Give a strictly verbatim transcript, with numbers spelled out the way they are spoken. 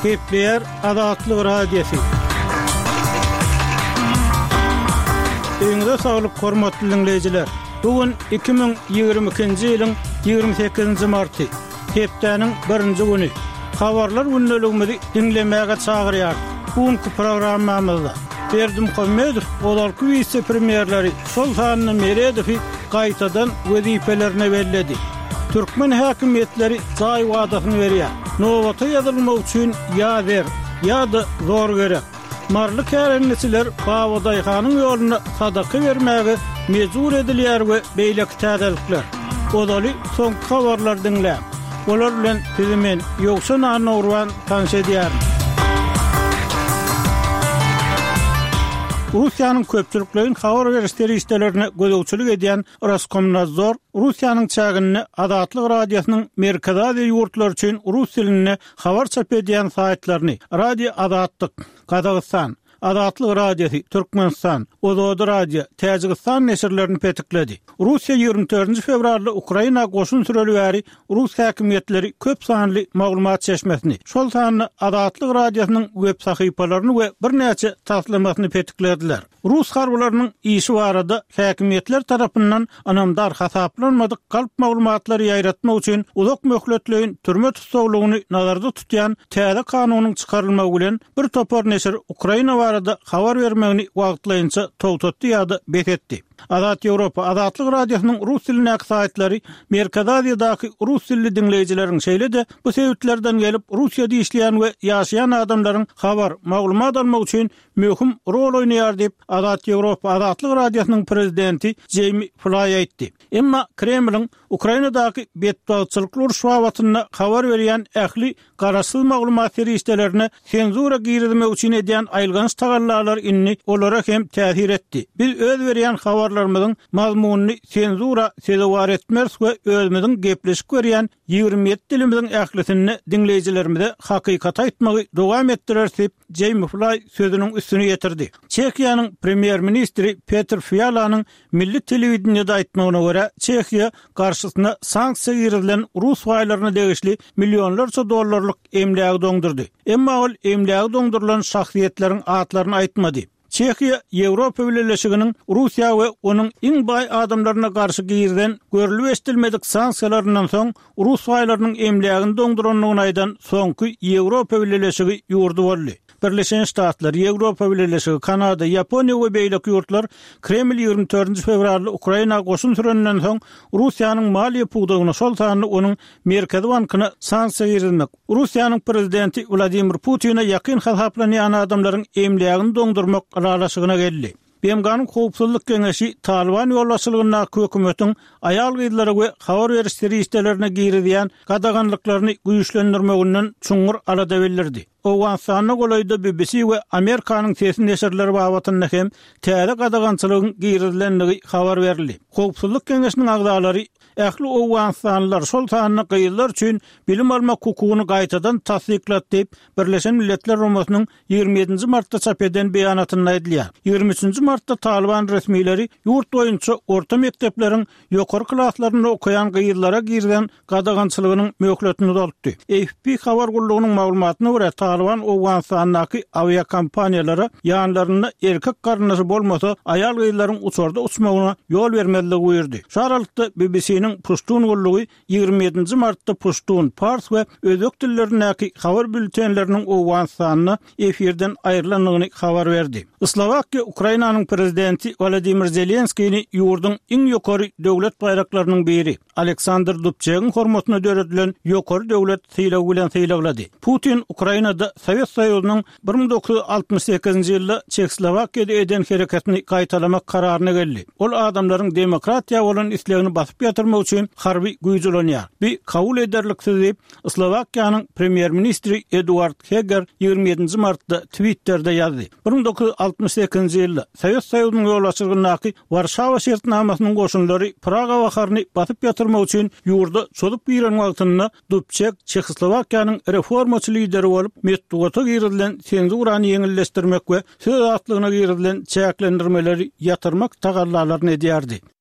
Kepler Adatlyk Radiosu. Öňde saglyk hormatly dinleyijiler. Bugün iki bin ýygrimi ikinji ýylyň ýygrimi sekizinji marty. Hepdeniň birinji güni. Habarlar günneligimizi dinlemäge çagyrýar. Bugünkü programmamyzda Berdim Kommedow olarky vice-premierleri Sultan Meredow gaýtadan wezipelerine belledi. Türkmen häkimetleri jaý wadasyny berýär. Nowata ýazylmak üçin ýa ber, ýa-da zor gerek. Marly kärenlisiler Bawadyhanyň ýoluna sadaky bermäge mejbur edilýär we beýleki täzelikler. Odaly soňky habarlar dinläp. Olar bilen bizimen ýoksa Nurwan tanşedýär. Russiýanyň köpçüliklerin habar berişleri işlerine gözegçilik edýän Roskomnadzor Russiýanyň çagyny Adatlyk Radiosynyň Merkezi Aziýa ýurtlar üçin rus dilinde habar çap edýän saýtlaryny Radio Adatlyk, Kazakystan, Adatlyk Radiosu, Türkmenistan, Ozod Radio, Täjikistan neşirlerini petikledi. Russiýa ýygrimi dördünji fevralda Ukraina goşun süreli bäri Rus häkimetleri köp sanly maglumat çeşmesini, şol sanly Adatlyk Radiosynyň web sahypalaryny we birnäçe taslamasyny petiklediler. Rus harbylarynyň işi barada häkimetler tarapyndan anamdar hasaplanmadyk galp maglumatlary ýaýratmak üçin uzak möhletleýin türme tutsagylygyny nazarda tutýan täze kanunyň çykarylmagy bilen bir topar neşir Ukraina barada habar bermegini wagtlaýynça togtatdy ýa-da beketdi. Adat Ýewropa Adatlyk Radiosynyň rus diline saýtlary Merkezi Aziýadaky rus dilli dinleýijileriň şeýle-de bu sebäplerden gelip Russiýada işleýän we ýaşaýan adamlaryň habar, maglumat almak üçin möhüm rol oýnaýar diýip Adat Ýewropa Adatlyk Radiosynyň prezidenti Jamie Fly aýtdy. Emma Kremliň Ukrainadaky betbagçylyk uruş watyna habar berýän ähli garaşsyz maglumat berişlerine senzura girizmek üçin edýän aýlgans tagallarlar inni olara hem täsir etdi. Biz öz berýän habarlarymyzyň mazmunyny senzura sezewar etmez we özümiziň gepleşik berýän ýygrimi ýedi dilimiziň ählisini dinleýijilerimize hakykat aýtmagy dowam etdirer diýip Jamie Fly sözüniň üstüne getirdi. Çekiýanyň premier ministri Petr Fialanyň milli telewizionyada aýtmagyna görä, Çekiýa garşysyna sanksiýa girilen rus waýlaryna degişli millionlarça dollarlyk emlägi doňdurdy. Emma ol emlägi doňdurulan şahsiýetleriň atlaryny aýtmady. Çekiýa Ýewropa Birleşiginiň Russiýa we onuň iň baý adamlaryna garşy girden görülip estilmedik sanksiýalaryndan soň rus waýlarynyň emlägini doňduranlygyny aýdan soňky Ýewropa Birleşigi ýurdu boldy. Birleşen Ştatlar, Ýewropa Birleşigi, Kanada, Ýaponiýa we beýleki ýurtlar Kreml ýygrimi dördünji fevralda Ukraina goşun sürenden soň Russiýanyň maliýe pugdagyny şol sanly onuň Merkezi bankyna sanksiýa girilmek. Russiýanyň prezidenti Vladimir Putin'e ýakyn hasaplanýan adamlaryň emlägini doňdurmak aralaşygyna geldi. Bemganyň howpsuzlyk geňeşi Taliban ýolbaşçylygyna hökümetiň aýal gyzlary we habar berişleri işlerine girizýän gadaganlyklaryny güýçlendirmeginden çuňur alada belirdi. Owgansanyna golaýda B B C we Amerikanyň sesi neşirleri babatyna hem täze gadagançylygyň girizlenligi habar berildi. Howpsuzlyk geňeşiniň agdalary ähli Owgansanlar şol tanyny gyýylar üçin bilim almak hukugyny gaýtadan tasdiklat diýip Birleşen Milletler Romasynyň ýygrimi ýedinji martda çap eden beýanatyna aýdylýar. ýygrimi üçinji martda Taliban resmiýleri ýurt boýunça orta mektepleriň ýokary klaslaryny okuyan gyýylara girden gadagançylygynyň möhletini uzatdy. A F P habar gullugynyň maglumatyna görä Taliban Owgansanyňky avia kompaniýalara ýanlaryna erkek garnasy bolmasa aýal gyýylaryň uçarda uçmagyna ýol bermezligi buyurdy. Şu aralykda B B C'niň Pushtun gullugy ýygrimi ýedinji martda Pushtun, Pars we özbek dillerindäki habar bültenleriniň Owgansanyny efirden aýrylanlygyny habar berdi. Slovakiýa Ukrainanyň prezidenti Volodymyr Zelenskiýni ýurduň iň ýokary döwlet bayraklarynyň biri Aleksandr Dubčegiň hormatyna döredilen ýokary döwlet syýlagy bilen syýlaglady. Putin Ukrainada Sowet Soýuzynyň bir ming dokuz ýuz altymyş sekizinji ýylda Çekslowakiýada eden hereketini gaýtalamak kararyna geldi. Ol adamlaryň demokratiýa bolan islegini basyp ýatyrmak üçin harby güýçlenýär. Bir kabul ederliksiz diýip Slowakiýanyň premier ministri Eduard Heger ýygrimi ýedinji martda Twitter'da ýazdy. bir ming dokuz ýuz altymyş sekizinji ýylda Sowet Soýuzynyň ýolbaşçylygynaky Warşawa şertnamasynyň goşunlary Praga baharyny basyp ýatyrmak üçin ýurda çolup giren wagtynda Dubček Çekslowakiýanyň reformaçy lideri bolup metduata girilen senzurany ýeňilleşdirmek we söz atlygyna girilen çäklendirmeleri ýatyrmak tagallarlaryny edýärdi.